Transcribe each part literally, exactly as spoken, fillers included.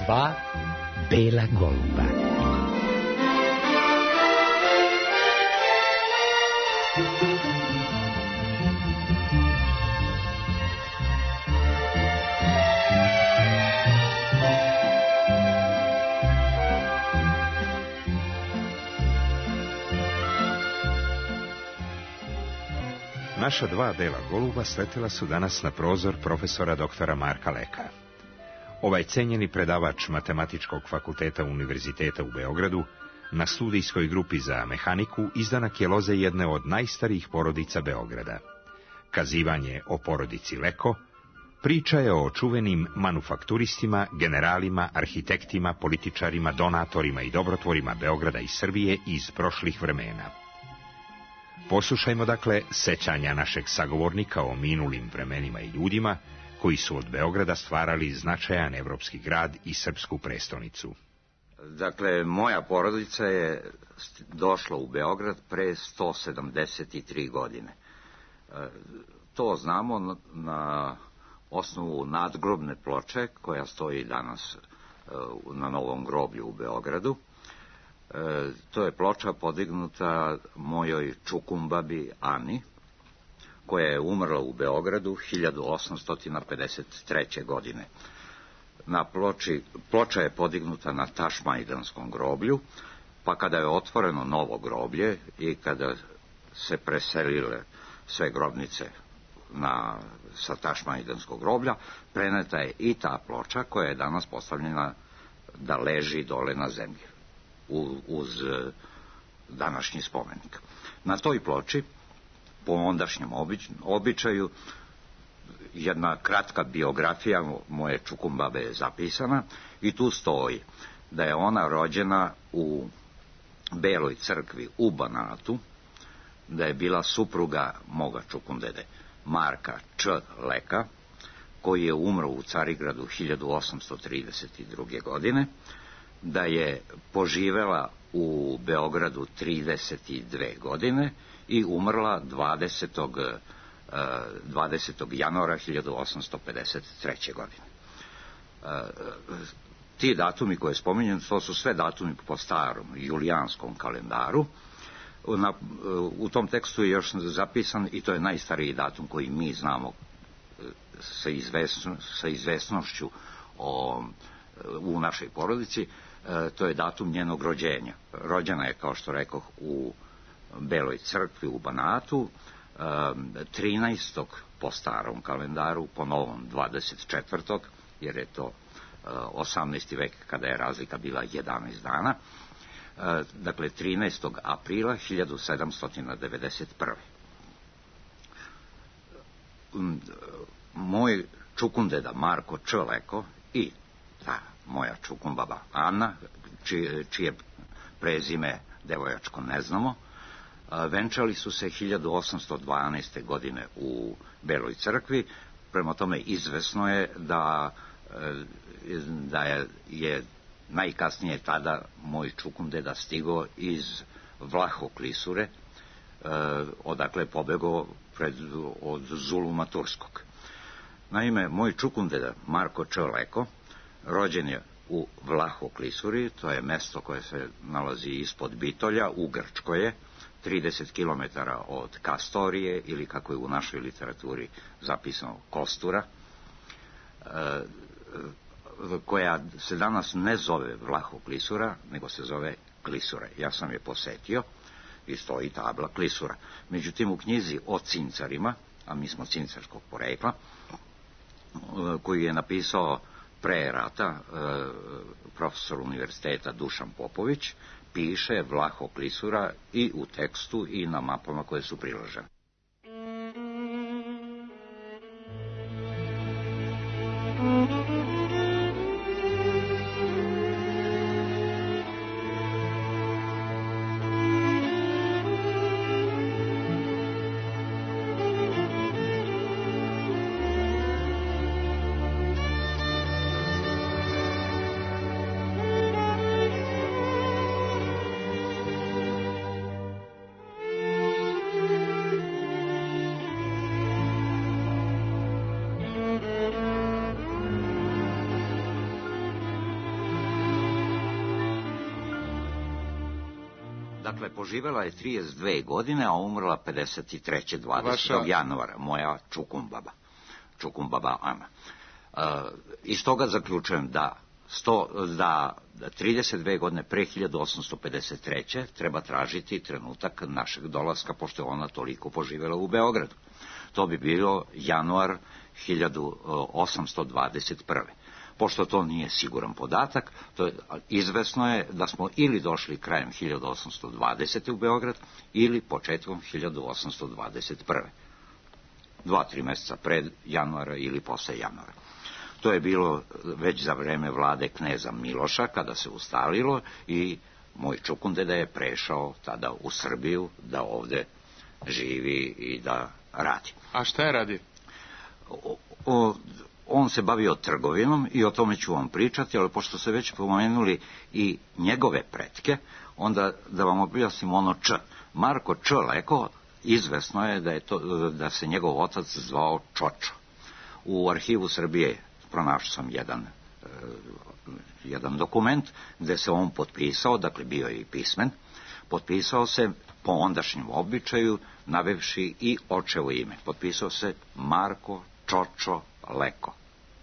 Dva bela goluba. Naša dva bela goluba sletela su danas na prozor profesora doktora Marka Leka. Ovaj cenjeni predavač Matematičkog fakulteta Univerziteta u Beogradu na studijskoj grupi za mehaniku izdanak je loze jedne od najstarijih porodica Beograda. Kazivanje o porodici Leko priča je o čuvenim manufakturistima, generalima, arhitektima, političarima, donatorima i dobrotvorima Beograda i Srbije iz prošlih vremena. Poslušajmo dakle sećanja našeg sagovornika o minulim vremenima i ljudima koji su od Beograda stvarali značajan evropski grad i srpsku prestonicu. Dakle, moja porodica je došla u Beograd pre sto sedamdeset tri godine. To znamo na osnovu nadgrobne ploče koja stoji danas na Novom groblju u Beogradu. To je ploča podignuta mojoj čukumbabi Ani, koja je umrla u Beogradu hiljadu osamsto pedeset treće. godine. Na ploči, ploča je podignuta na Tašmajdanskom groblju, pa kada je otvoreno novo groblje i kada se preselile sve grobnice na, sa Tašmajdanskog groblja, preneta je i ta ploča koja je danas postavljena da leži dole na zemlji uz današnji spomenik. Na toj ploči, po ondašnjem običaju, jedna kratka biografija moje čukumbabe je zapisana i tu stoji da je ona rođena u Beloj crkvi u Banatu, da je bila supruga moga čukundede Marka Č. Leka, koji je umro u Carigradu hiljadu osamsto trideset druge. godine, da je poživela u Beogradu trideset dve godine i umrla dvadesetog januara hiljadu osamsto pedeset treće. godine. Ti datumi koje spominjem, to su sve datumi po starom julijanskom kalendaru. Na, u tom tekstu je još zapisan, i to je najstariji datum koji mi znamo sa, izvesno, sa izvesnošću o, u našoj porodici, to je datum njenog rođenja. Rođena je, kao što rekoh, u Beloj crkvi u Banatu, trinaestog po starom kalendaru, po novom dvadeset četvrtog jer je to osamnaesti vek kada je razlika bila jedanaest dana, dakle trinaestog aprila hiljadu sedamsto devedeset prve. Moj čukundeda Marko Č. Leko i ta moja čukumbaba Ana, čije, čije prezime devojačko ne znamo, venčali su se hiljadu osamsto dvanaeste. godine u Beloj crkvi. Prema tome izvesno je da, da je, je najkasnije tada moj čukundeda stigao iz Vlahoklisure, odakle je pobegao pred, od zuluma turskog. Naime, moj čukundeda Marko Č. Leko rođen je u Vlahoklisuri, to je mesto koje se nalazi ispod Bitolja, u Grčkoj je, trideset kilometara od Kastorije, ili kako je u našoj literaturi zapisano Kostura, koja se danas ne zove Vlahoklisura, nego se zove Klisura. Ja sam je posetio i stoji tabla Klisura. Međutim, u knjizi o cincarima, a mi smo cincarskog porekla, koju je napisao pre rata profesor univerziteta Dušan Popović, piše Vlahoklisura i u tekstu i na mapama koje su priložene. Dakle, poživjela je trideset dve godine, a umrla pedeset treće dvadesetog Vaša... januara, moja čukumbaba, čukumbaba Ana. E, iz toga zaključujem da, sto, da trideset dve godine pre hiljadu osamsto pedeset treće treba tražiti trenutak našeg dolaska, pošto je ona toliko poživjela u Beogradu. To bi bilo januar hiljadu osamsto dvadeset prve. Pošto to nije siguran podatak, to je, izvesno je da smo ili došli krajem hiljadu osamsto dvadesete u Beograd ili početkom hiljadu osamsto dvadeset prve. Dva, tri meseca pred januara ili posle januara. To je bilo već za vreme vlade kneza Miloša, kada se ustalilo i moj čukundeda je prešao tada u Srbiju da ovde živi i da radi. A šta je radi? O, o, on se bavio trgovinom i o tome ću vam pričati, ali pošto se već pomenuli i njegove pretke, onda da vam objasnim ono Č. Marko Č. Leko, izvesno je da, je to, da se njegov otac zvao Čočo. U arhivu Srbije pronašao sam jedan, e, jedan dokument gde se on potpisao, dakle bio je i pismen, potpisao se po ondašnjem običaju, navevši i očevo ime. Potpisao se Marko Čočo Leko.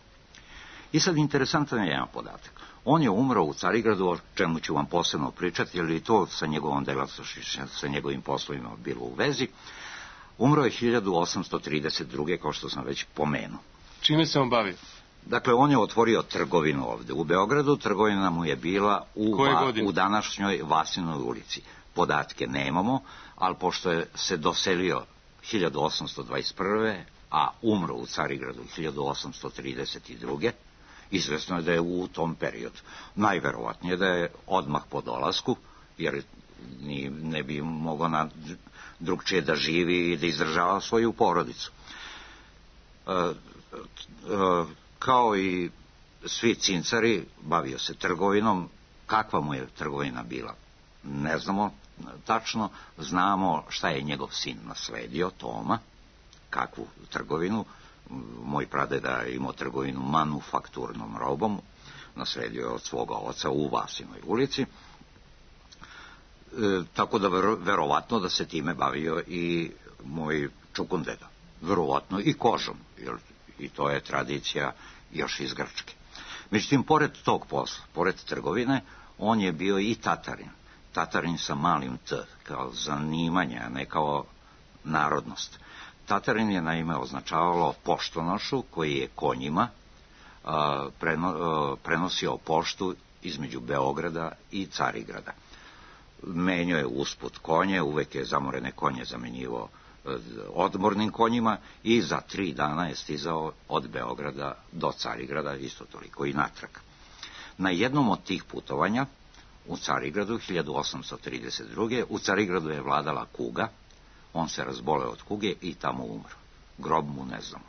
I sad interesantan je jedan podatak. On je umro u Carigradu, o čemu ću vam posebno pričati, jer je to sa njegovom delatnošću, sa njegovim poslovima bilo u vezi. Umro je hiljadu osamsto trideset druge kao što sam već pomenuo. Čime se on bavi? Dakle, on je otvorio trgovinu ovde u Beogradu, trgovina mu je bila u, va, u današnjoj Vasinoj ulici. Podatke nemamo, ali pošto je se doselio hiljadu osamsto dvadeset prve, a umro u Carigradu hiljadu osamsto trideset druge, izvesno je da je u tom periodu. Najverovatnije da je odmah po dolasku, jer ni, ne bi mogao na drugčije da živi i da izdržava svoju porodicu. E, e, kao i svi cincari, bavio se trgovinom. Kakva mu je trgovina bila? Ne znamo tačno. Znamo šta je njegov sin nasledio, Toma, kakvu trgovinu. Moj pradeda je imao trgovinu manufakturnom robom, nasledio je od svoga oca u Vasinoj ulici. E, tako da vero, verovatno da se time bavio i moj čukundeda. Verovatno i kožom, jer i to je tradicija još iz Grčke. Međutim, pored tog posla, pored trgovine, on je bio i tatarin. Tatarin sa malim t, kao zanimanje, a ne kao narodnost. Tatarin je naime označavalo poštonošu koji je konjima a, preno, a, prenosio poštu između Beograda i Carigrada. Menjao je usput konje, uvek je zamorene konje zamenjivao odmornim konjima i za tri dana je stizao od Beograda do Carigrada, isto toliko i natrag. Na jednom od tih putovanja u Carigradu hiljadu osamsto trideset druge u Carigradu je vladala kuga. On se razboleo od kuge i tamo umro. Grob mu ne znamo.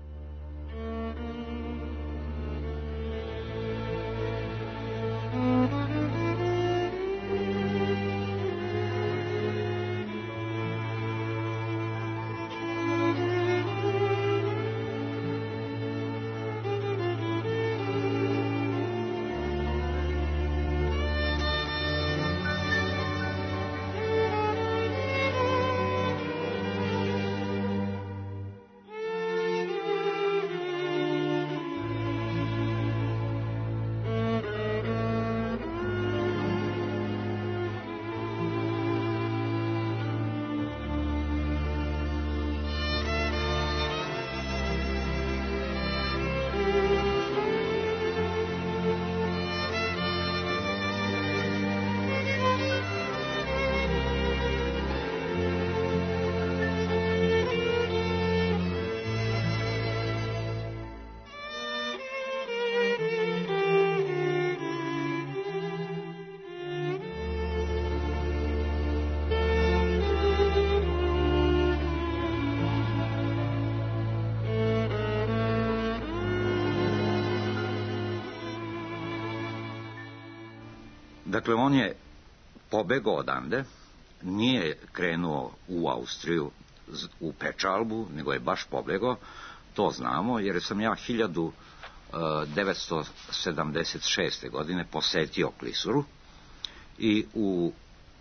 Dakle, on je pobegao odande, nije krenuo u Austriju, u pečalbu, nego je baš pobegao, to znamo, jer sam ja hiljadu devetsto sedamdeset šeste. godine posetio Klisuru i u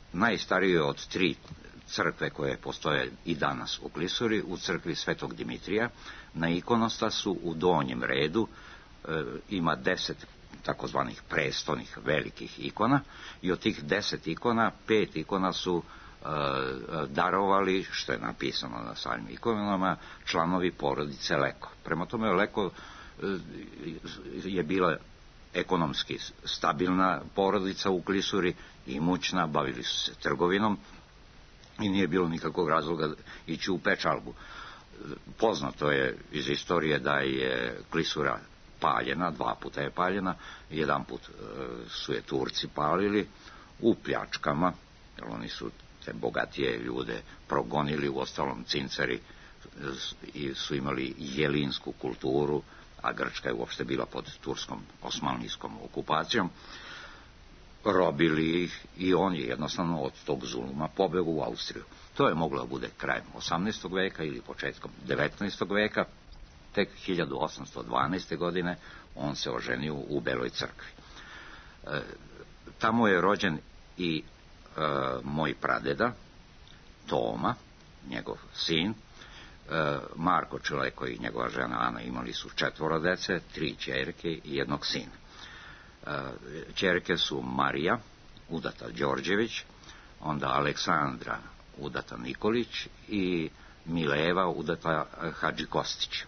najstarije od tri crkve koje postoje i danas u Klisuri, u crkvi Svetog Dimitrija. Na ikonostasu u donjem redu e, ima deset takozvanih prestonih velikih ikona i od tih deset ikona, pet ikona su e, darovali, što je napisano na samim ikonama, članovi porodice Leko. Prema tome Leko e, je bila ekonomski stabilna porodica u Klisuri, imućna, bavili su se trgovinom i nije bilo nikakvog razloga ići u pečalbu. Poznato je iz istorije da je Klisura paljena, dva puta je paljena, jedan put su je Turci palili u pljačkama, jer oni su te bogatije ljude progonili, u ostalom Cincari su imali jelinsku kulturu, a Grčka je uopšte bila pod turskom osmanlijskom okupacijom, robili ih i on je jednostavno od tog zuluma pobegao u Austriju. To je moglo da bude krajem osamnaestog veka ili početkom devetnaestog veka. Tek hiljadu osamsto dvanaeste. godine on se oženio u Beloj crkvi. E, tamo je rođen i e, moj pradeda, Toma, njegov sin. E, Marko Čileko i njegova žena Ana imali su četvoro dece, tri ćerke i jednog sina. Ćerke su Marija, udata Đorđević, onda Aleksandra, udata Nikolić i Mileva, udata Hadži Kostić.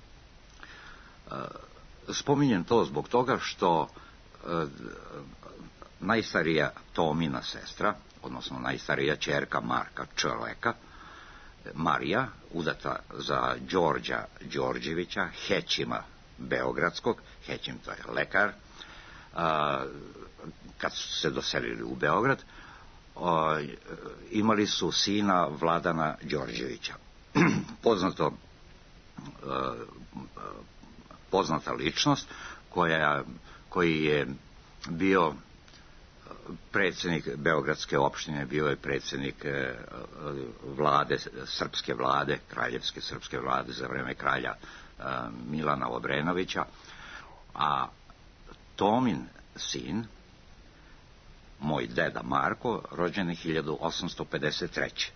Spominjem to zbog toga što najstarija Tomina sestra, odnosno najstarija ćerka Marka Čeleka, Marija, udata za Đorđa Đorđevića, Hećima Beogradskog, Hećim to je lekar, A, kad su se doselili u Beograd, a, imali su sina Vladana Đorđevića. Poznato, a, poznata ličnost koja, koji je bio predsjednik Beogradske opštine, bio je predsjednik vlade, srpske vlade, kraljevske srpske vlade za vreme kralja a, Milana Obrenovića, a Tomin sin, moj deda Marko, rođen je hiljadu osamsto pedeset treće.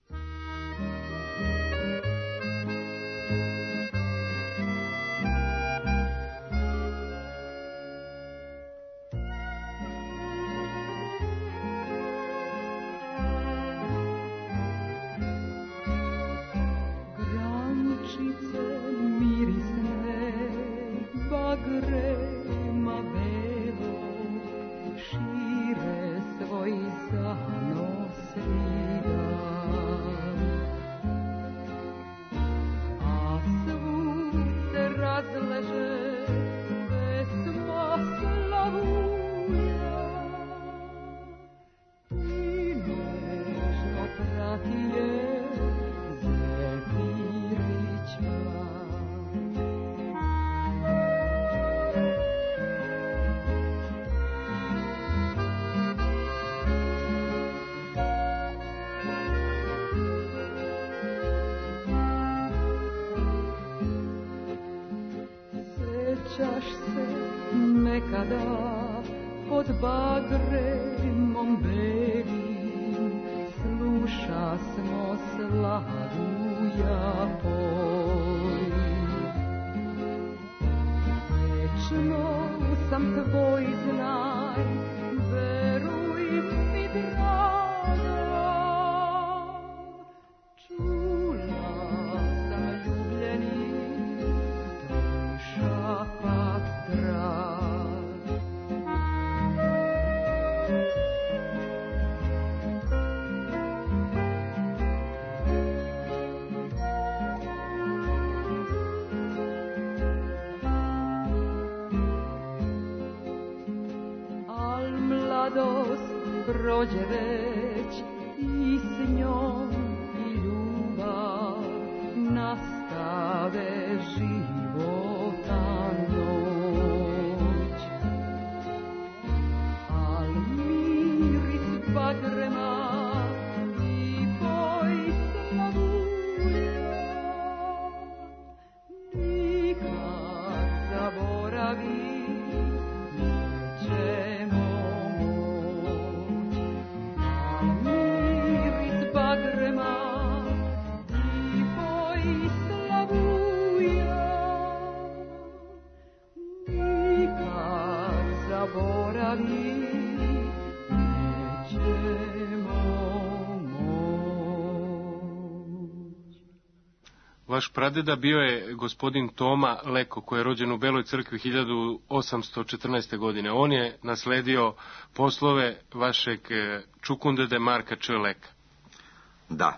Sjećaš se nekada pod bagremom belim, sluša smo Slavuja poj. Večno sam tvoj, znaj, veruj mi draga, čula sam ljubljeni tvoj šapat drag. Al mladost prođe već i s njom i ljubav nastave života noć. Al miris bagrema i boj Slavuja nikad zaboravi nećemo moć. Al Vaš pradeda bio je gospodin Toma Leko, koji je rođen u Beloj crkvi hiljadu osamsto četrnaeste. godine. On je nasledio poslove vašeg čukundede Marka Č. Leka. Da.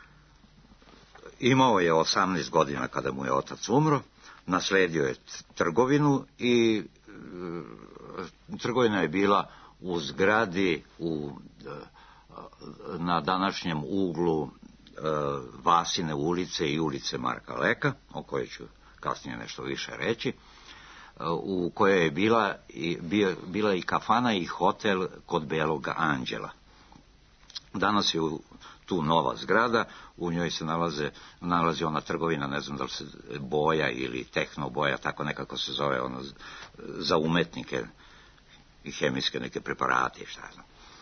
Imao je osamnaest godina kada mu je otac umro, nasledio je trgovinu i e, trgovina je bila u zgradi u, e, na današnjem uglu e, Vasine ulice i ulice Marka Leka, o kojoj ću kasnije nešto više reći, e, u kojoj je bila i, bio, bila i kafana i hotel kod Belog Anđela. Danas je u tu nova zgrada, u njoj se nalaze, nalazi ona trgovina, ne znam da li se boja ili tehnoboja, tako nekako se zove, ono, za umetnike i hemijske neke preparate, šta znam.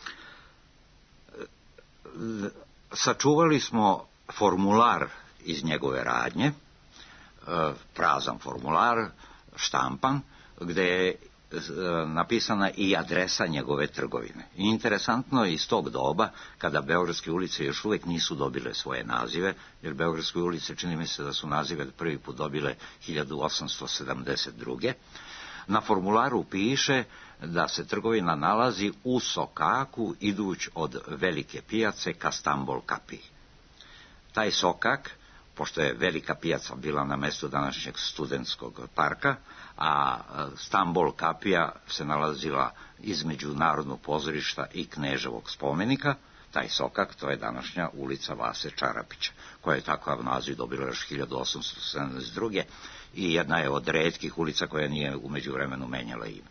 Sačuvali smo formular iz njegove radnje, prazan formular, štampan, gde je napisana i adresa njegove trgovine. I interesantno je iz tog doba, kada beogradske ulice još uvijek nisu dobile svoje nazive, jer beogradske ulice, čini mi se da su nazive prvi put dobile hiljadu osamsto sedamdeset druge. Na formularu piše da se trgovina nalazi u sokaku iduć od Velike pijace ka Stambol kapiji. Taj sokak, pošto je Velika pijaca bila na mestu današnjeg studentskog parka, a Stambol kapija se nalazila između Narodnog pozorišta i Kneževog spomenika, taj sokak, to je današnja ulica Vase Čarapića, koja je takav naziv dobila još hiljadu osamsto sedamdeset druge. i jedna je od retkih ulica koja nije u međuvremenu menjala ime.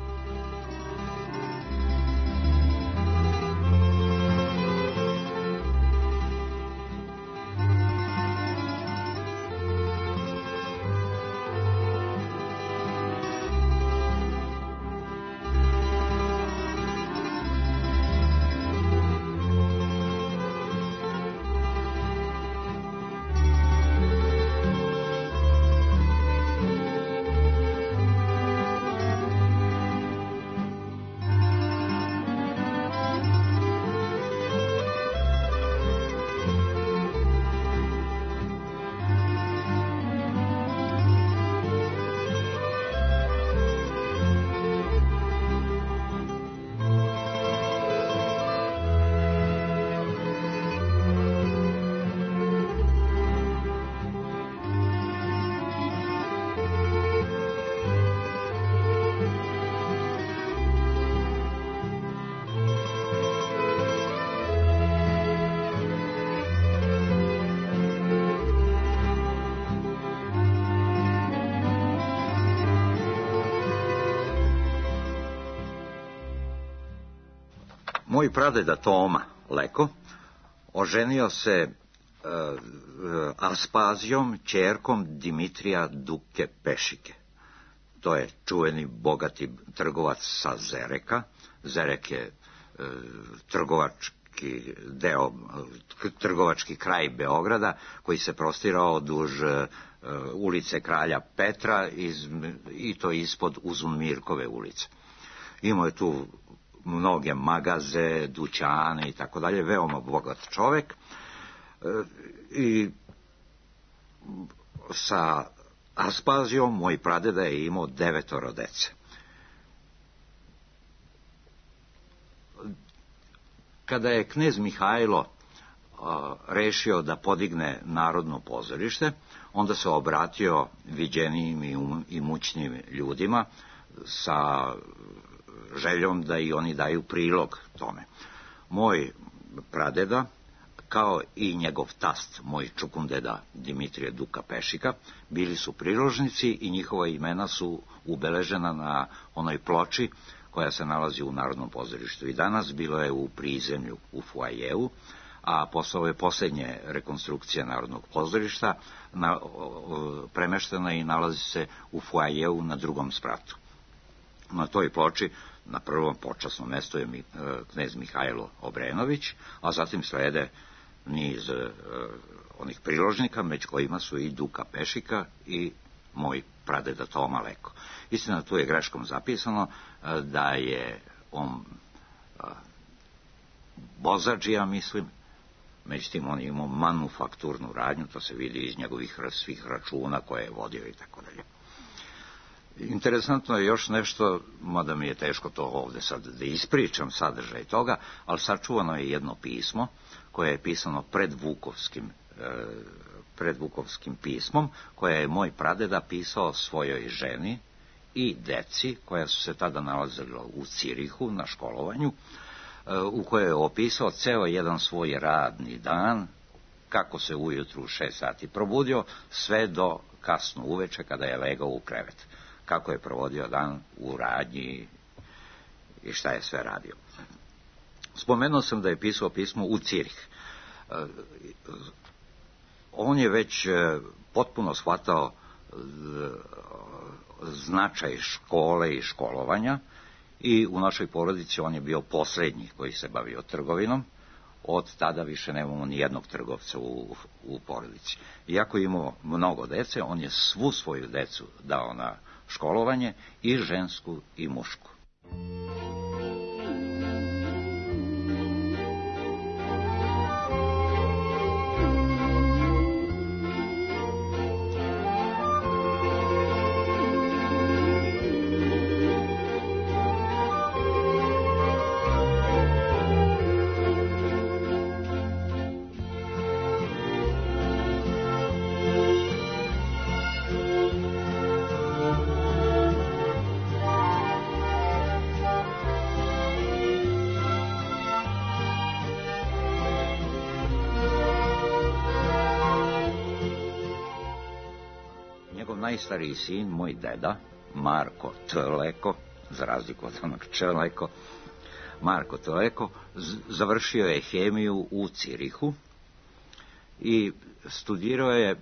Moj pradeda Toma Leko oženio se e, Aspazijom, ćerkom Dimitrija Duke Pešike. To je čuveni, bogati trgovac sa Zereka. Zerek je e, trgovački deo, trgovački kraj Beograda, koji se prostirao duž e, ulice Kralja Petra iz, i to ispod Uzunmirkove ulice. Imao je tu mnoge magaze, dućane i tako dalje, veoma bogat čovek. E, I sa Aspazijom moj pradeda je imao devetoro dece. Kada je knez Mihajlo a, rešio da podigne Narodno pozorište, onda se obratio viđenijim i, um, i mućnim ljudima sa željom da i oni daju prilog tome. Moj pradeda, kao i njegov tast, moj čukundeda Dimitrije Duka Pešika, bili su priložnici i njihova imena su ubeležena na onoj ploči koja se nalazi u Narodnom pozorištu. I danas bilo je u prizemlju u fuajevu, a posle ove posljednje rekonstrukcije Narodnog pozorišta na, o, premeštena i nalazi se u fuajevu na drugom spratu. Na toj ploči na prvom počasnom mestu je mi, e, knez Mihajlo Obrenović, a zatim slede niz e, onih priložnika, među kojima su i Duka Pešika i moj pradeda Toma Leko. Istina, tu je greškom zapisano e, da je on e, Bozadžija, mislim, Međutim, on je imao manufakturnu radnju, to se vidi iz njegovih svih računa koje je vodio i tako dalje. Interesantno je još nešto, mada mi je teško to ovde sad da ispričam sadržaj toga, ali sačuvano je jedno pismo koje je pisano pred Vukovskim, e, pred Vukovskim pismom, koje je moj pradeda pisao svojoj ženi i deci, koja su se tada nalazila u Cirihu na školovanju, u kojoj je opisao ceo jedan svoj radni dan, kako se ujutru u šest sati probudio, sve do kasno uveče kada je legao u krevet. Kako je provodio dan u radnji i šta je sve radio. Spomenuo sam da je pisao pismo u Cirih. On je već potpuno shvatao značaj škole i školovanja, i u našoj porodici on je bio poslednji koji se bavio trgovinom. Od tada više nemamo ni jednog trgovca u, u porodici. Iako je imao mnogo dece, on je svu svoju decu dao na školovanje, i žensku i mušku. Najstariji sin, moj deda, Marko T. Leko, za razliku od onog Č. Leko, Marko T. Leko, završio je hemiju u Cirihu i studirao je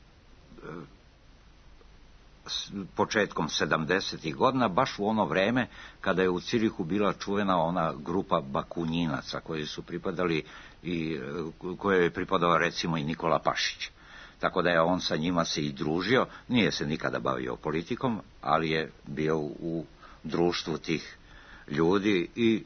početkom sedamdesetih godina, baš u ono vreme kada je u Cirihu bila čuvena ona grupa Bakunjinaca koji su pripadali i koje je pripadao recimo i Nikola Pašić. Tako da je on sa njima se i družio, nije se nikada bavio politikom, ali je bio u društvu tih ljudi i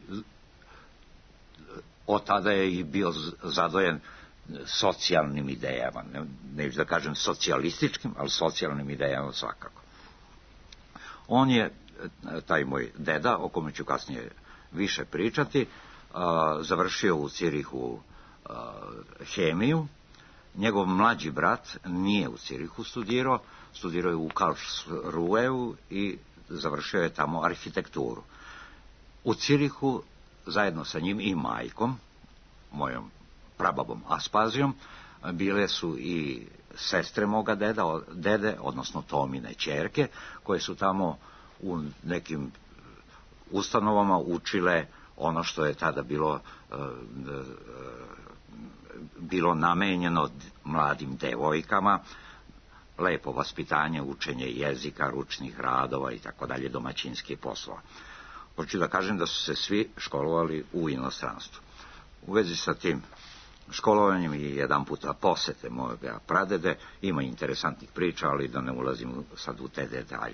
od tada je i bio zadojen socijalnim idejama, ne, neću da kažem socijalističkim, ali socijalnim idejama svakako. On je, taj moj deda, o kome ću kasnije više pričati, završio u Cirihu hemiju. Njegov mlađi brat nije u Cirihu studirao, studirao je u Karlsruheu i završio je tamo arhitekturu. U Cirihu, zajedno sa njim i majkom, mojom prababom Aspazijom, bile su i sestre moga deda, dede, odnosno Tomine ćerke, koje su tamo u nekim ustanovama učile ono što je tada bilo bilo namenjeno mladim devojkama, lepo vaspitanje, učenje jezika, ručnih radova i tako dalje, domaćinskih poslova. Hoću da kažem da su se svi školovali u inostranstvu. U vezi sa tim školovanjem i jedan puta posete mojega pradede, ima interesantnih priča, ali da ne ulazim sad u te detalje.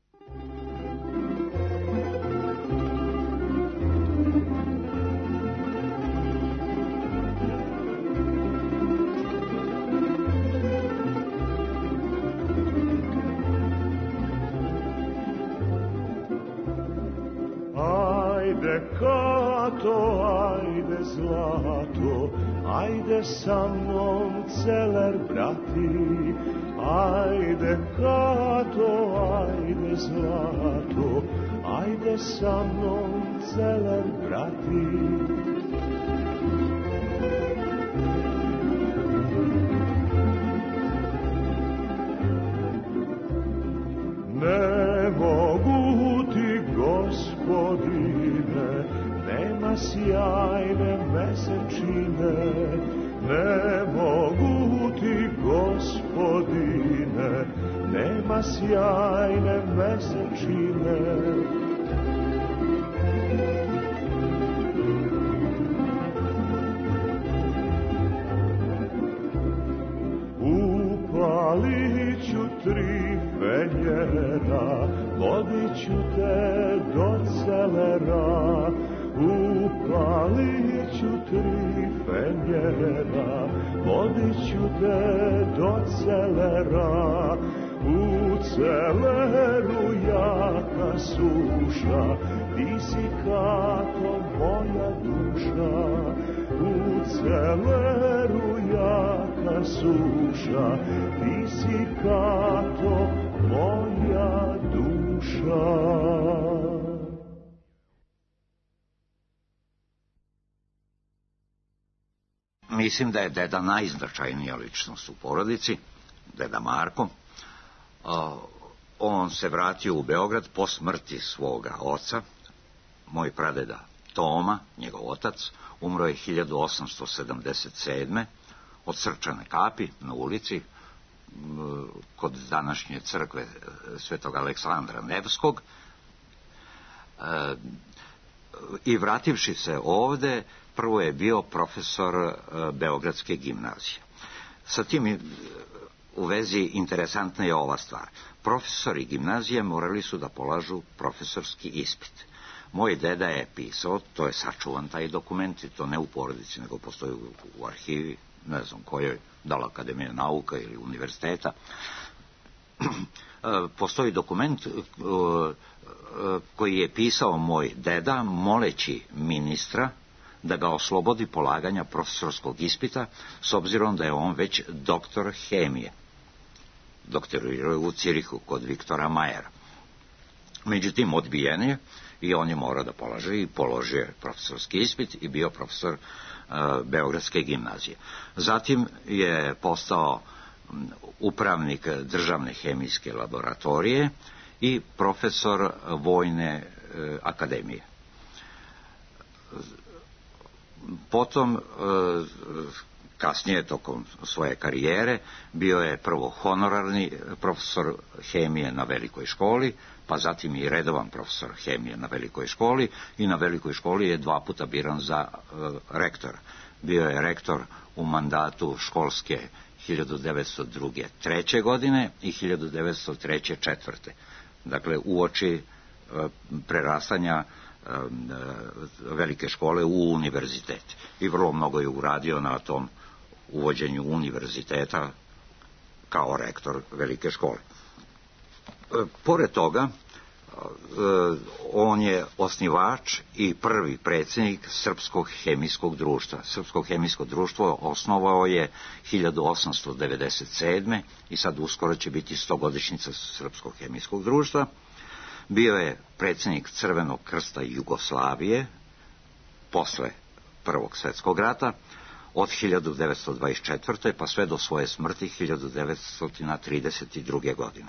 Kato, ajde zlato, ajde sa mnom celer brati, ajde Kato, ajde zlato, ajde sa mnom celer brati. Ne mogu ti, Gospodine, nema sjajne mesečine, ne mogu ti, Gospodine, nema sjajne mesečine. Upalit ću tri fenjera, vodit ću te do celera, Upalit ću tri fenjera, vodit ću te do celera. U celeru jaka suša, ti si kato moja duša. U celeru jaka suša, ti si kato moja duša. Mislim da je deda najznačajnija ličnost u porodici, deda Marko. On se vratio u Beograd po smrti svoga oca. Moj pradeda Toma, njegov otac, umro je hiljadu osamsto sedamdeset sedme od srčane kapi na ulici kod današnje crkve Svetog Aleksandra Nevskog. I vrativši se ovde, prvo je bio profesor Beogradske gimnazije. Sa tim u vezi interesantna je ova stvar. Profesori gimnazije morali su da polažu profesorski ispit. Moj deda je pisao, to je sačuvan taj dokument, i to ne u porodici, nego postoji u arhivi, ne znam kojoj, da li Akademije nauka ili univerziteta. Postoji dokument koji je pisao moj deda, moleći ministra da ga oslobodi polaganja profesorskog ispita, s obzirom da je on već doktor hemije. Doktorirao u Cirihu kod Viktora Majera. Međutim, odbijen je i on je morao da polaže i položio profesorski ispit i bio profesor uh, Beogradske gimnazije. Zatim je postao upravnik državne hemijske laboratorije i profesor Vojne uh, akademije. Potom, uh, kasnije, tokom svoje karijere, bio je prvo honorarni profesor hemije na velikoj školi, pa zatim i redovan profesor hemije na velikoj školi, i na velikoj školi je dva puta biran za uh, rektora. Bio je rektor u mandatu školske hiljadu devetsto druge treće godine i hiljadu devetsto treće četvrte. Dakle, uoči uh, prerastanja uh, velike škole u univerzitet. I vrlo mnogo je uradio na tom uvođenju univerziteta kao rektor velike škole. Pored toga, on je osnivač i prvi predsjednik Srpskog hemijskog društva. Srpsko hemijsko društvo osnovao je hiljadu osamsto devedeset sedme i sad uskoro će biti stogodišnjica Srpskog hemijskog društva. Bio je predsjednik Crvenog krsta Jugoslavije posle Prvog svjetskog rata od hiljadu devetsto dvadeset četvrte pa sve do svoje smrti hiljadu devetsto trideset druge godine.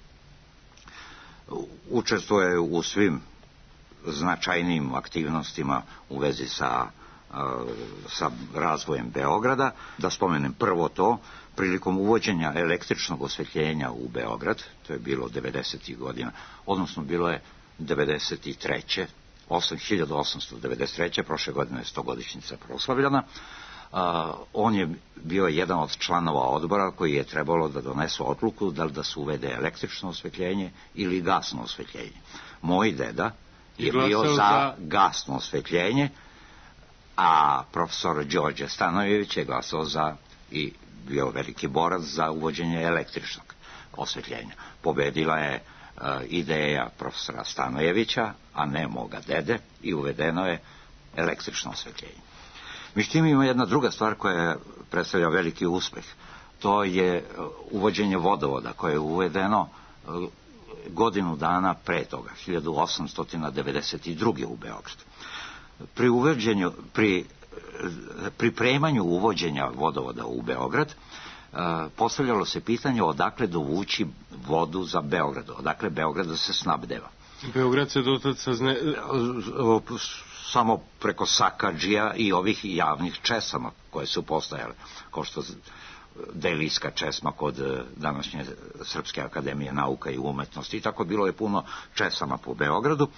Učestvuje u svim značajnijim aktivnostima u vezi sa, sa razvojem Beograda. Da spomenem prvo to, prilikom uvođenja električnog osvetljenja u Beograd, to je bilo devedesetih godina, odnosno bilo je devedeset treće hiljadu osamsto devedeset treće prošle godine je stogodišnjica proslavljena. Uh, on je bio jedan od članova odbora koji je trebalo da donesu odluku da li da se uvede električno osvetljenje ili gasno osvetljenje. Moj deda je bio za, za gasno osvetljenje, a profesor Đorđe Stanojević je glasao za i bio veliki borac za uvođenje električnog osvetljenja. Pobedila je uh, ideja profesora Stanojevića, a ne moga dede, i uvedeno je električno osvetljenje. Međutim, ima jedna druga stvar koja predstavlja veliki uspeh. To je uvođenje vodovoda koje je uvedeno godinu dana pre toga, hiljadu osamsto devedeset druge u Beogradu. Pri uvođenju, pri pripremanju uvođenja vodovoda u Beograd postavljalo se pitanje odakle dovući vodu za Beograd, odakle Beograd da se snabdeva. Beograd se dotad sazne... samo preko sakadžija i ovih javnih česama koje su postajale, kao što Delijska česma kod današnje Srpske akademije nauka i umetnosti, i tako bilo je puno česama po Beogradu.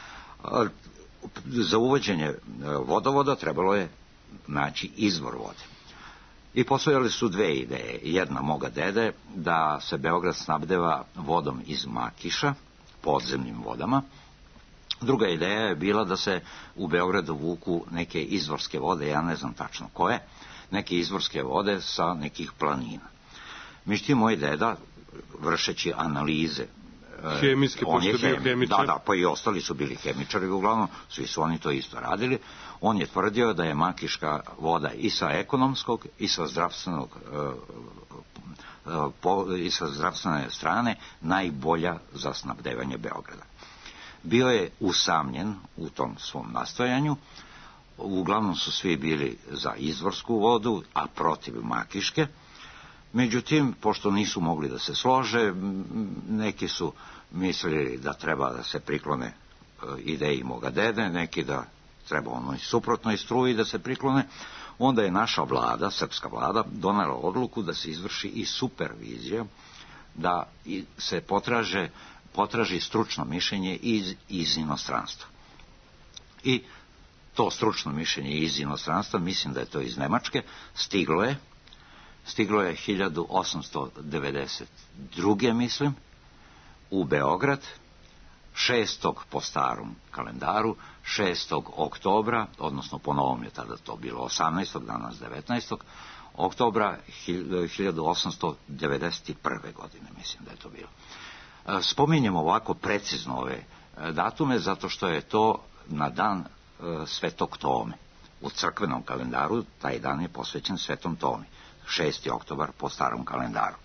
Za uvođenje vodovoda trebalo je naći izvor vode. I postojale su dve ideje. Jedna moga dede, da se Beograd snabdeva vodom iz Makiša, podzemnim vodama, Druga ideja je bila da se u Beogradu vuku neke izvorske vode, ja ne znam tačno koje, neke izvorske vode sa nekih planina. Međutim, moj deda, vršeći analize, hemijske, pošto je bio hemičar. Da, da, pa i ostali su bili hemičari, uglavnom, svi su oni to isto radili. On je tvrdio da je Makiška voda i sa ekonomskog i sa zdravstvenog i sa zdravstvene strane najbolja za snabdevanje Beograda. Bio je usamljen u tom svom nastojanju, uglavnom su svi bili za izvorsku vodu, a protiv Makiške. Međutim, pošto nisu mogli da se slože, neki su mislili da treba da se priklone ideji moga dede, neki da treba onoj suprotnoj struji da se priklone. Onda je naša vlada, srpska vlada, donela odluku da se izvrši i supervizija, da se potraže, potraži stručno mišljenje iz, iz inostranstva. I to stručno mišljenje iz inostranstva, mislim da je to iz Nemačke, stiglo je, stiglo je hiljadu osamsto devedeset druge mislim, u Beograd, šestog po starom kalendaru, šestog oktobra, odnosno po novom je tada to bilo osamnaestog, danas devetnaestog oktobra hiljadu osamsto devedeset prve godine, mislim da je to bilo. Spominjem ovako precizno ove datume, zato što je to na dan Svetog Tome. U crkvenom kalendaru taj dan je posvećen Svetom Tomi, šesti oktobar po starom kalendaru.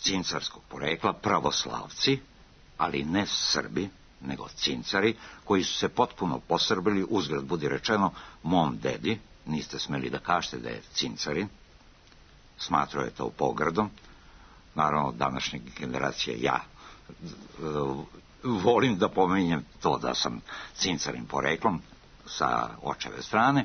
cincarskog porekla, pravoslavci, ali ne Srbi, nego cincari, koji su se potpuno posrbili, uzgled budi rečeno, mom dedi, niste smeli da kažete da je cincarin, smatrao je to pogrdom, naravno današnje generacije, ja volim da pominjem to da sam cincarin poreklom sa očeve strane,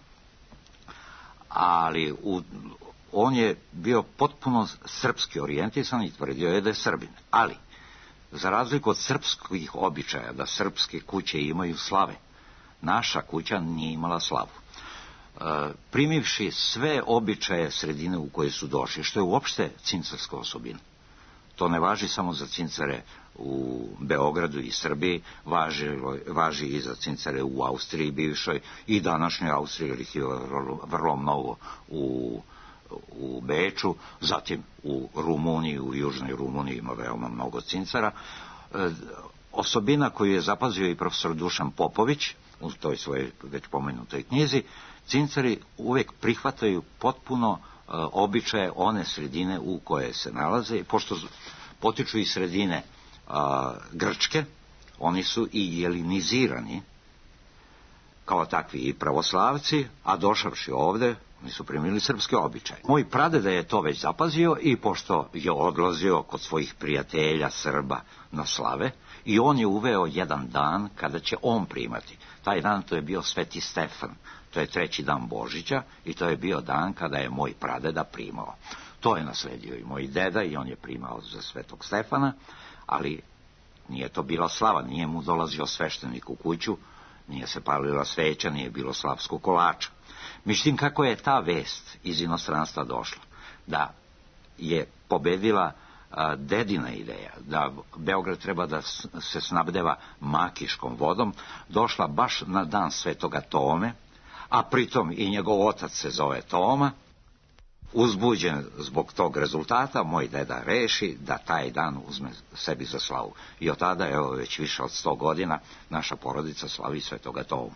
ali u, on je bio potpuno srpski orijentisan i tvrdio je da je Srbin. Ali, za razliku od srpskih običaja, da srpske kuće imaju slave, naša kuća nije imala slavu. E, primivši sve običaje sredine u koje su došli, što je uopšte cincarska osobina. To ne važi samo za cincare u Beogradu i Srbiji, važi, važi i za cincare u Austriji bivšoj i današnjoj Austriji, jer ih je vrlo, vrlo mnogo u, u Beču, zatim u Rumuniji, u južnoj Rumuniji ima veoma mnogo cincara. E, osobina koju je zapazio i profesor Dušan Popović u toj svojoj već pomenutoj knjizi, cincari uvek prihvataju potpuno e, običaje one sredine u koje se nalaze, pošto potiču iz sredine a, Grčke, oni su i jelinizirani kao takvi i pravoslavci, a došavši ovde, oni su primili srpske običaje. Moj pradeda je to već zapazio i pošto je odlazio kod svojih prijatelja Srba na slave, i on je uveo jedan dan kada će on primati. Taj dan to je bio Sveti Stefan, to je treći dan Božića i to je bio dan kada je moj pradeda primao. To je nasledio i moj deda i on je primao za Svetog Stefana, ali nije to bila slava, nije mu dolazio sveštenik u kuću, nije se palila sveća, nije bilo slavskog kolača. Mislim kako je ta vest iz inostranstva došla, da je pobedila a, dedina ideja, da Beograd treba da se snabdeva makiškom vodom, došla baš na dan Svetoga Tome, a pritom i njegov otac se zove Toma. Uzbuđen zbog tog rezultata, moj deda reši da taj dan uzme sebi za slavu. I od tada, evo, već više od sto godina, naša porodica slavi Svetoga Tomu.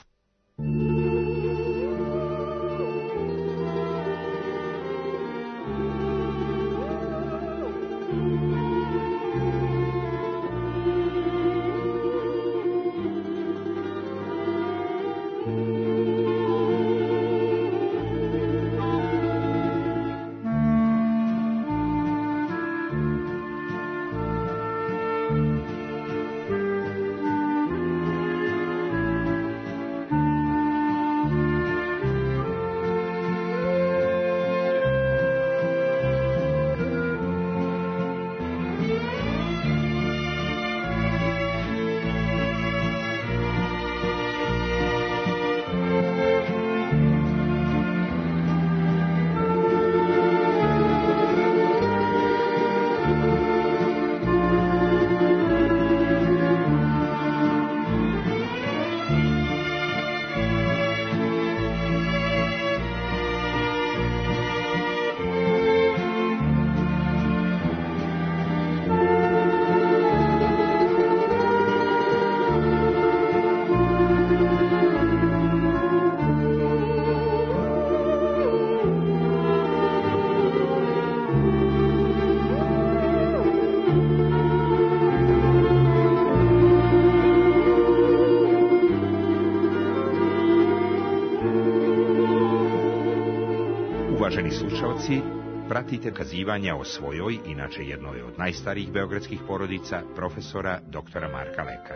Uvaženi slušalci, pratite kazivanja o svojoj, inače jednoj od najstarijih beogradskih porodica, profesora doktora Marka Leka.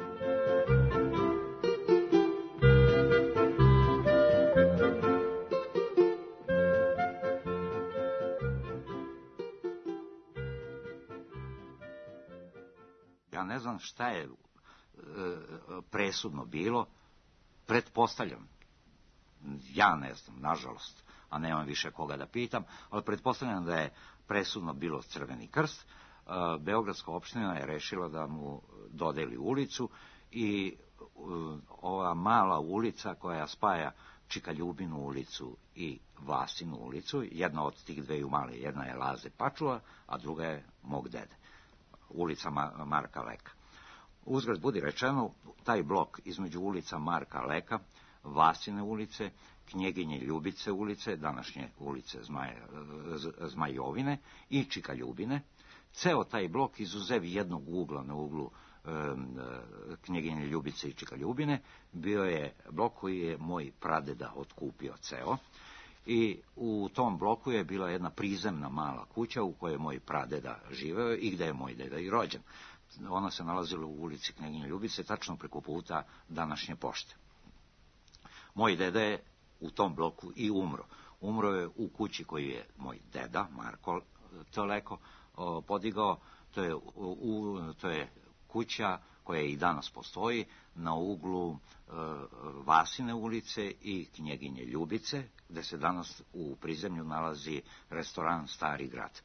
Ja ne znam šta je e, presudno bilo, pretpostavljam, ja ne znam, nažalost, a nemam više koga da pitam, ali pretpostavljam da je presudno bilo Crveni krst. Beogradska opština je rešila da mu dodeli ulicu i ova mala ulica koja spaja Čika Ljubinu ulicu i Vlasinu ulicu, jedna od tih dveju male, jedna je Laze Pačua, a druga je mog dede, ulica Marka Leka. Uzgred budi rečeno, taj blok između ulica Marka Leka, Vlasine ulice Knjeginje Ljubice ulice, današnje ulice Zmaje, Zmajovine i Čikaljubine. Ceo taj blok, izuzev jednog ugla na uglu Knjeginje Ljubice i Čikaljubine, bio je blok koji je moj pradeda otkupio ceo. I u tom bloku je bila jedna prizemna mala kuća u kojoj je moj pradeda živeo i gde je moj deda i rođen. Ona se nalazila u ulici Knjeginje Ljubice, tačno preko puta današnje pošte. Moj deda je u tom bloku i umro. Umro je u kući koju je moj deda, Marko Leko, podigao. To je, u, to je kuća koja i danas postoji na uglu e, Vasine ulice i Knjeginje Ljubice, gde se danas u prizemlju nalazi restoran Stari grad.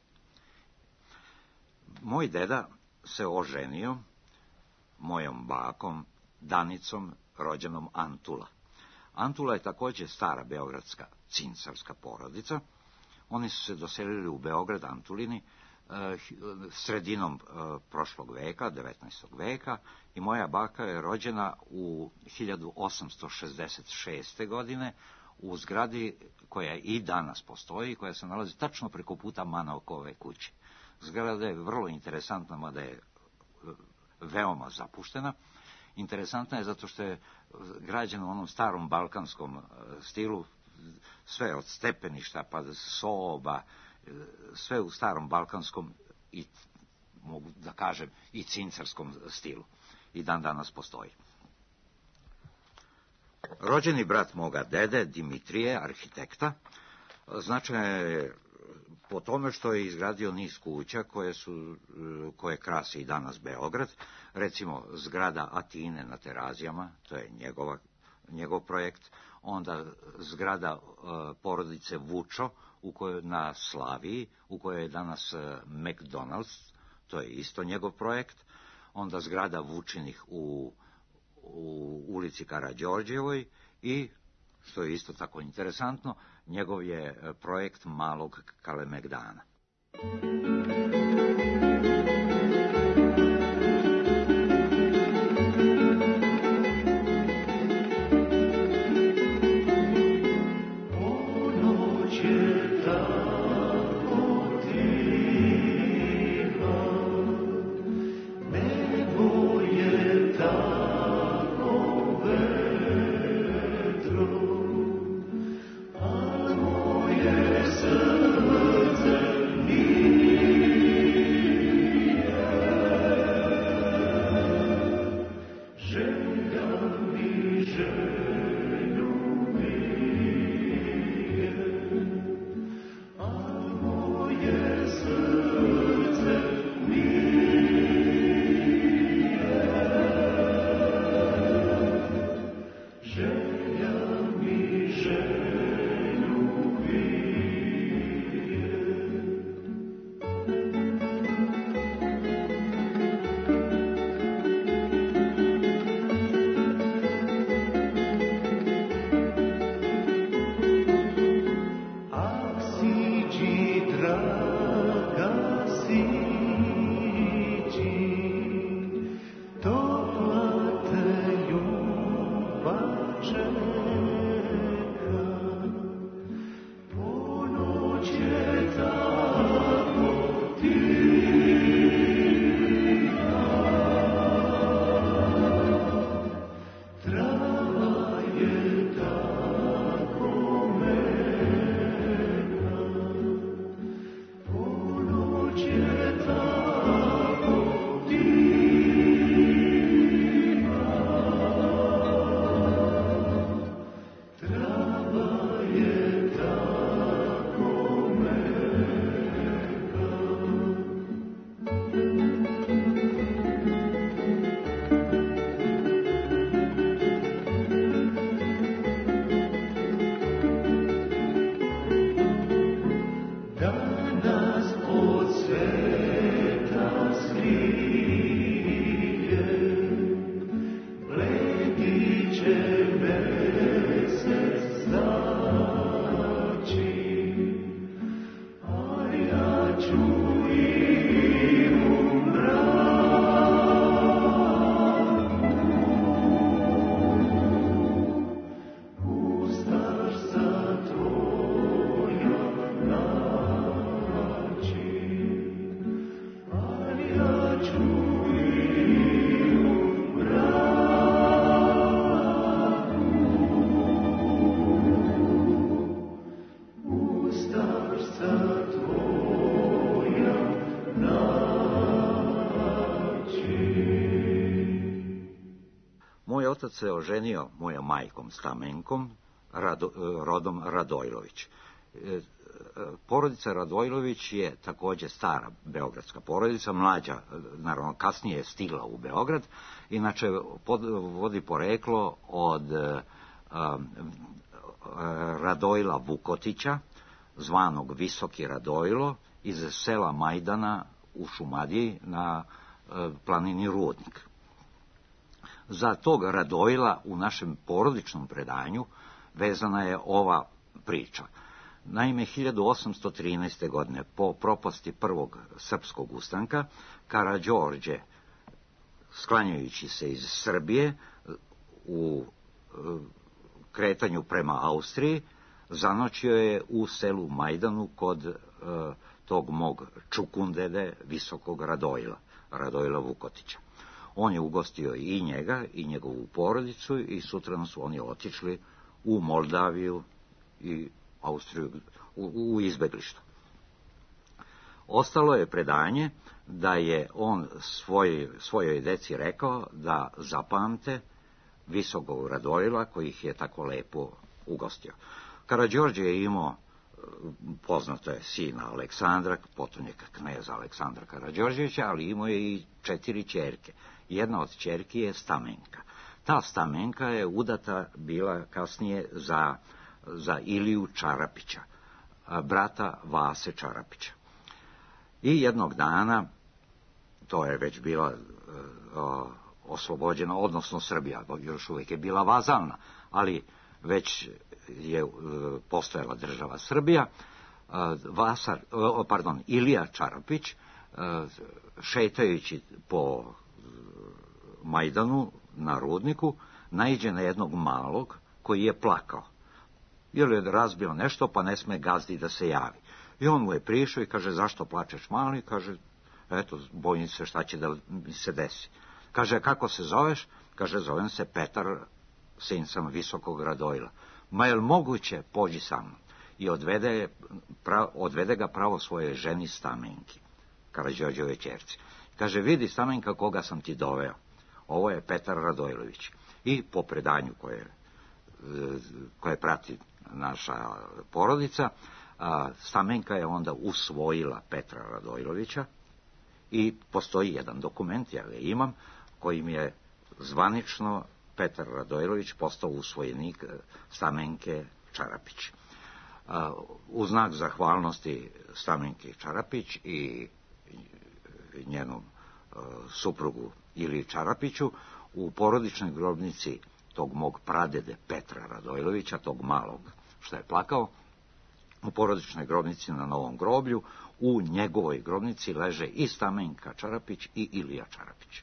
Moj deda se oženio mojom bakom Danicom, rođenom Antula. Antula je takođe stara beogradska cincarska porodica. Oni su se doselili u Beograd, Antulini, sredinom prošlog veka, devetnaestog veka, i moja baka je rođena u hiljadu osamsto šezdeset šeste. godine u zgradi koja i danas postoji, koja se nalazi tačno preko puta Manaokove kuće. Zgrada je vrlo interesantna, mada je veoma zapuštena. Interesantna je zato što je građena u onom starom balkanskom stilu, sve od stepeništa pa do soba, sve u starom balkanskom i, mogu da kažem, i cincarskom stilu. I dan danas postoji. Rođeni brat moga dede, Dimitrije, arhitekta, značajan je po tome što je izgradio niz kuća koje, su, koje krasi i danas Beograd. Recimo, zgrada Atine na Terazijama, to je njegova, njegov projekt. Onda zgrada uh, porodice Vučo u kojoj, na Slaviji, u kojoj je danas uh, McDonald's, to je isto njegov projekt. Onda zgrada Vučinih u, u ulici Karađorđevoj i, što je isto tako interesantno, njegov je projekt Malog Kalemegdana. otac se oženio mojom majkom Stamenkom, Rado, rodom Radojlović. Porodica Radojlović je također stara beogradska porodica, mlađa, naravno kasnije je stigla u Beograd, inače pod, vodi poreklo od um, Radojla Vukotića, zvanog Visoki Radojlo, iz sela Majdana u Šumadiji na uh, planini Rudnik. Za tog Radojla u našem porodičnom predanju vezana je ova priča. Naime, hiljadu osamsto trinaeste. godine, po propasti prvog srpskog ustanka, Karađorđe, sklanjajući se iz Srbije u kretanju prema Austriji, zanoćio je u selu Majdanu kod e, tog mog čukundede Visokog Radojla, Radojla Vukotića. On je ugostio i njega i njegovu porodicu i sutradan su oni otišli u Moldaviju i Austriju u, u izbeglištu. Ostalo je predanje da je on svoj, svojoj deci rekao da zapamte Visokog Radojla koji ih je tako lepo ugostio. Karađorđe je imao, poznato je, sina Aleksandra, potomnjaka kneza Aleksandra Karađorđevića, ali imao je i četiri ćerke. Jedna od ćerki je Stamenka. Ta Stamenka je udata bila kasnije za, za Iliju Čarapića, brata Vase Čarapića. I jednog dana, to je već bila uh, oslobođena, odnosno Srbija, još uvijek je bila vazalna, ali već je uh, postojala država Srbija, uh, Vasa, uh, pardon, Ilija Čarapić, uh, šetajući po uh, Majdanu na Rudniku, naiđe na jednog malog koji je plakao. Jer je razbio nešto, pa ne sme gazdi da se javi. I on mu je prišao i kaže, zašto plačeš mali? Kaže, eto, bojim se šta će da mi se desi. Kaže, kako se zoveš? Kaže, zovem se Petar, sin sam Visokog Radojla. Ma je li moguće, pođi sa mnom. I odvede, pra, odvede ga pravo svoje ženi Stamenki, Karađorđeve ćerci. Kaže, vidi Stamenka koga sam ti doveo. Ovo je Petar Radojlović. I po predanju koje, koje prati naša porodica, Stamenka je onda usvojila Petra Radojlovića i postoji jedan dokument, ja ga imam, kojim je zvanično Petar Radojlović postao usvojenik Stamenke Čarapić. U znak zahvalnosti Stamenke Čarapić i njenom suprugu Iliji Čarapiću, u porodičnoj grobnici tog mog pradede Petra Radojlovića, tog malog što je plakao, u porodičnoj grobnici na Novom groblju, u njegovoj grobnici leže i Stamenka Čarapić i Ilija Čarapić.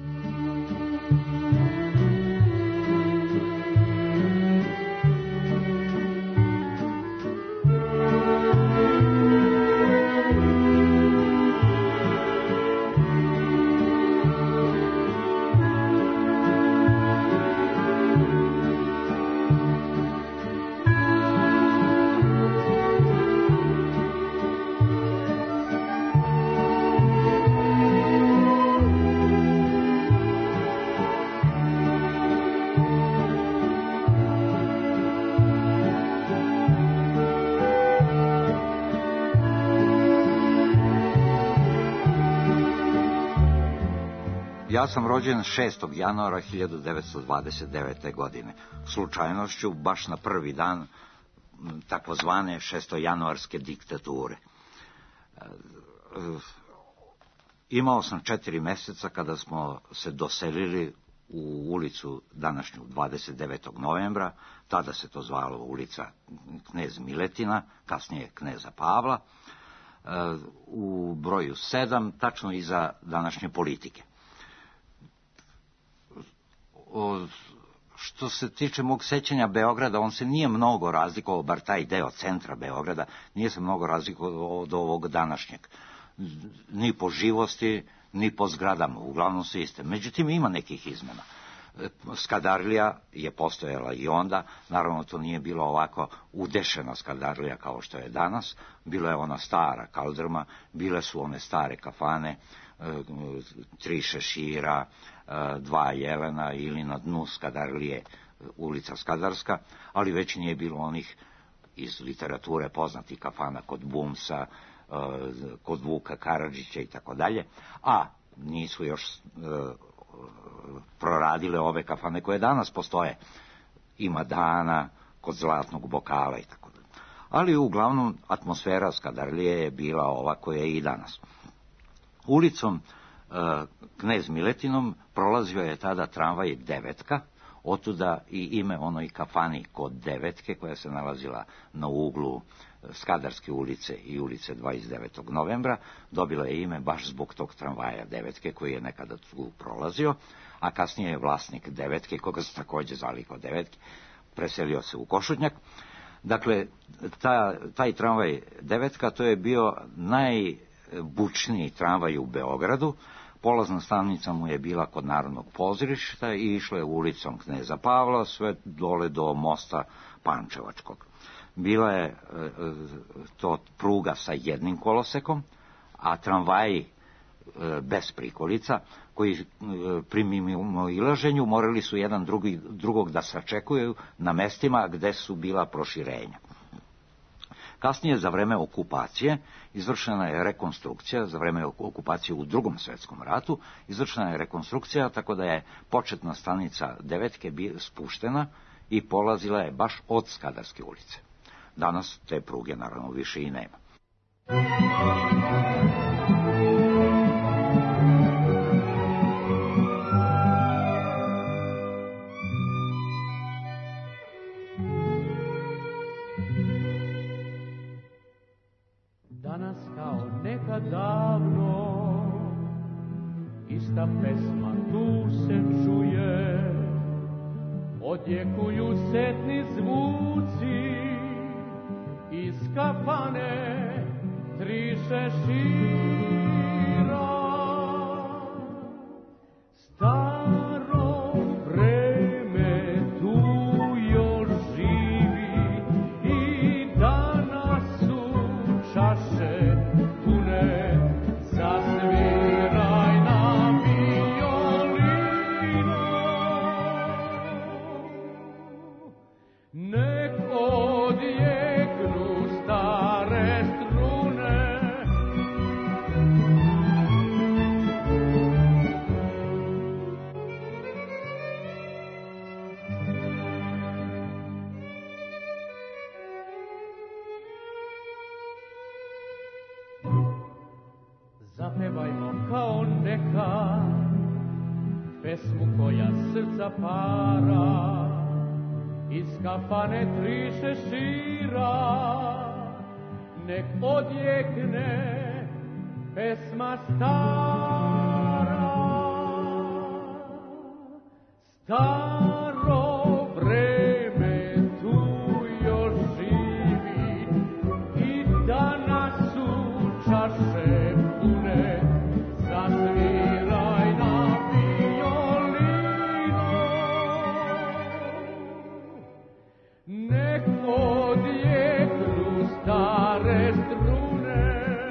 Ja sam rođen šestog januara hiljadu devetsto dvadeset devete. godine. Slučajnošću, baš na prvi dan takozvane šestojanuarske diktature. Imao sam četiri mjeseca kada smo se doselili u ulicu današnju dvadeset devetog novembra, tada se to zvalo ulica Knez Miletina, kasnije Kneza Pavla, u broju sedam, tačno iza današnje Politike. O, što se tiče mog sećanja Beograda, on se nije mnogo razlikovao, bar taj deo centra Beograda, nije se mnogo razlikovao od ovog današnjeg. Ni po živosti, ni po zgradama, uglavnom su iste. Međutim, ima nekih izmena. Skadarlija je postojala i onda, naravno to nije bilo ovako udešena Skadarlija kao što je danas, bila je ona stara kaldrma, bile su one stare kafane, tri šešira, dva jelena ili na dnu Skadarlije ulica Skadarska, ali već nije bilo onih iz literature poznatih kafana kod Bumsa, kod Vuka Karadžića i tako dalje, a nisu još proradile ove kafane koje danas postoje. Ima Dana, kod Zlatnog bokala i tako dalje. Ali uglavnom atmosfera Skadarlije je bila ova koja je i danas. Ulicom Knez Miletinom prolazio je tada tramvaj Devetka, otuda i ime onoj kafani kod Devetke koja se nalazila na uglu Skadarske ulice i ulice dvadeset devetog novembra, dobila je ime baš zbog tog tramvaja Devetke koji je nekada tu prolazio, a kasnije je vlasnik Devetke, koga se takođe zvali kod Devetke, preselio se u Košutnjak. Dakle, ta, taj tramvaj Devetka to je bio najbučniji tramvaj u Beogradu. Polazna stanica mu je bila kod Narodnog pozorišta i išla je ulicom Kneza Pavla sve dole do mosta Pančevačkog. Bila je to pruga sa jednim kolosekom, a tramvaji bez prikolica, koji pri mimoilaženju morali su jedan drugi, drugog da sačekuju na mestima gde su bila proširenja. Kasnije, za vreme okupacije, izvršena je rekonstrukcija, za vreme okupacije u Drugom svetskom ratu, izvršena je rekonstrukcija, tako da je početna stanica Devetke spuštena i polazila je baš od Skadarske ulice. Danas te pruge naravno više i nema. Danas kao nekad davno ista pesma tu se čuje, odjekuju setni zvuci iz kafane tri šešira. Staro vreme tu još živi i danas su čaše pune, zasviraj na violino. Nek odjeknu stare strune, zapevajmo kao neka pesmu koja srca para, iz kafane tri šešira. Nek odjekne pesma stara, staro vreme tu još živi i danas su čaše pune, zasviraj na violino. Nek odjeknu stare strune,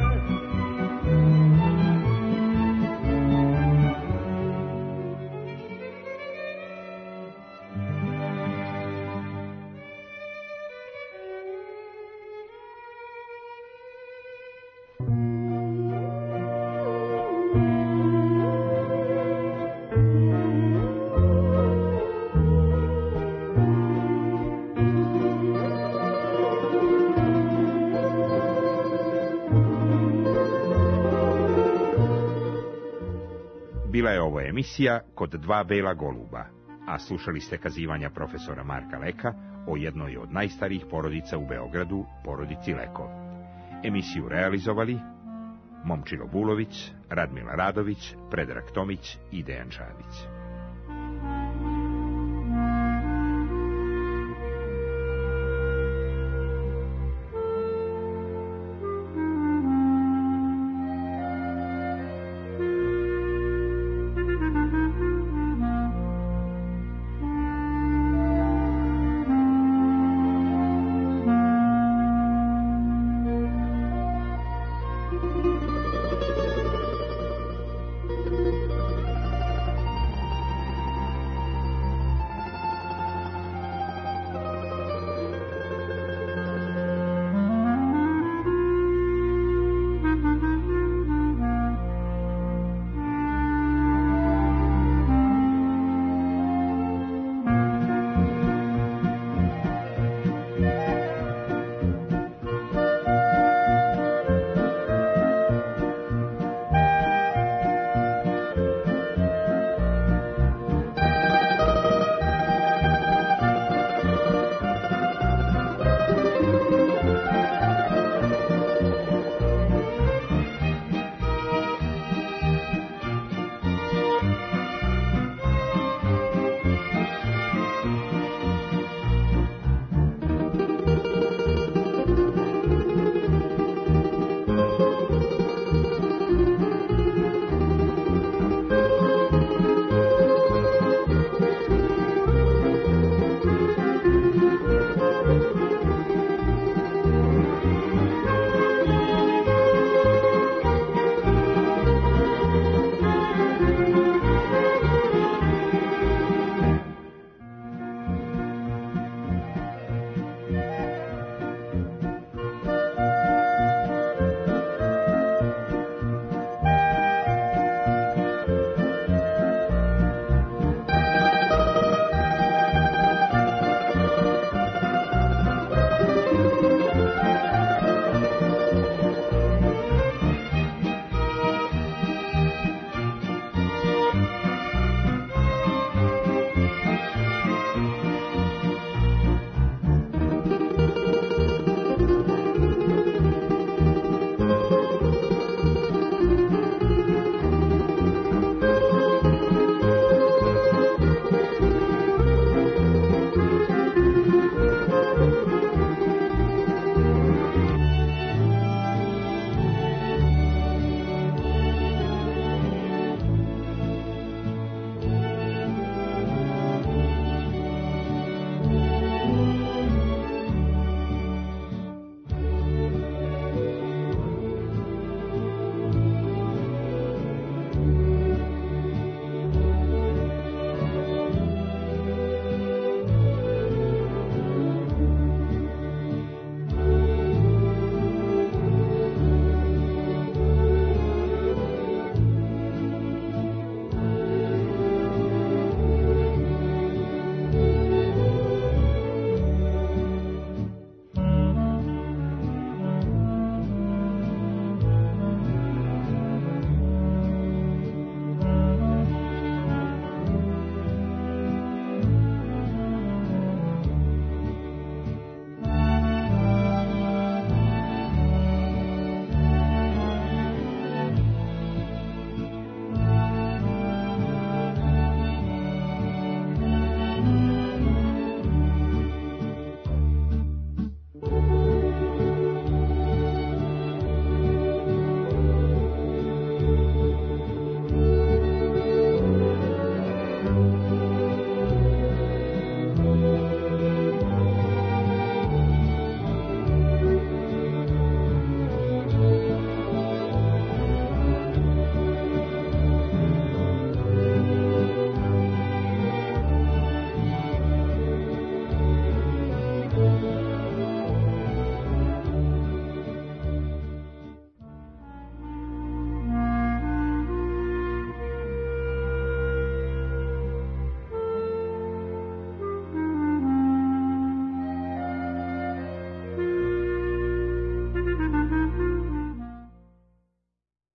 Bila je ovo emisija Kod dva bela goluba, a slušali ste kazivanja profesora Marka Leka o jednoj od najstarijih porodica u Beogradu, porodici Leko. Emisiju realizovali Momčilo Bulović, Radmila Radović, Predrag Tomić i Dejan Čadić.